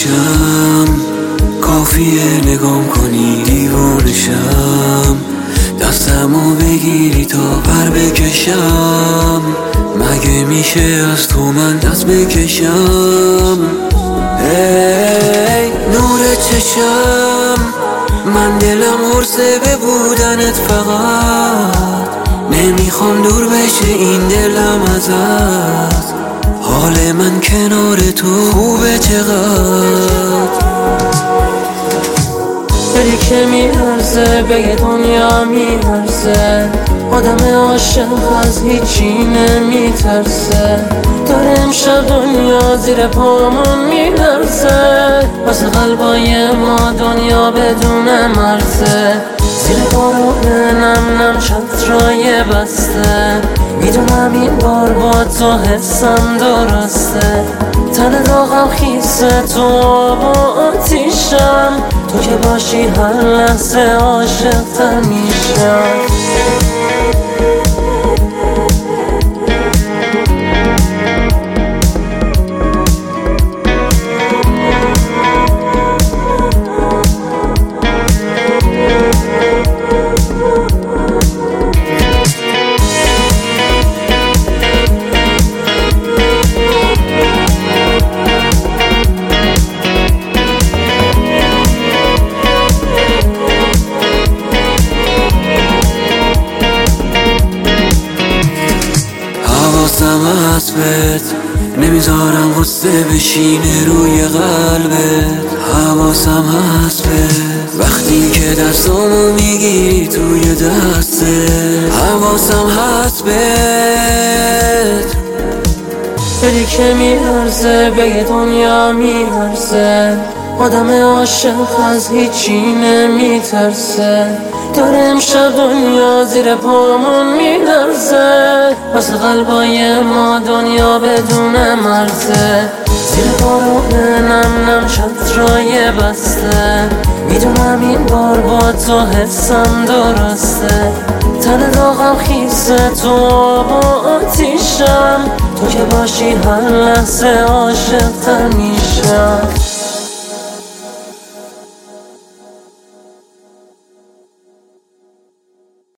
بشم، کافیه نگام کنی دیوانشم، دستمو بگیری تا پر بکشم. مگه میشه از تو من دست بکشم؟ ای نور چشم، من دلم حرصه به بودنت فقط، نمیخوام دور بشه این دلم ازت. حال من کنار تو خوبه چقدر، دلی که میرزه به یه دنیا میرزه، آدم عاشق از هیچی نمیترسه. داره امشب دنیا زیر پامون میلرزه، واسه قلبای ما دنیا بدون مرزه. زیر بارون نم نم چترای بسته، میدونم این بار با تو حسم درسته. تن داغم خیسه تو آب و آتیشم، تو که باشی هر لحظه عاشق تر میشم. حواسم هست بهت، نمیذارم غصه بشینه روی قلبت. حواسم هست بهت، وقتی که دستامو میگیری توی دستت. حواسم هست بهت، دلی که میلرزه به یه دنیا میلرزه، آدم عاشق از هیچی نمیترسه. داره امشب دنیا زیر پامون میلرزه، واسه قلبای ما دنیا بدون مرزه. زیر بارون نم نم چترای بسته، میدونم این بار با تو حسم درسته. تن داغم خیسه تو آب و آتیشم، تو که باشی هر لحظه عاشق تر میشم.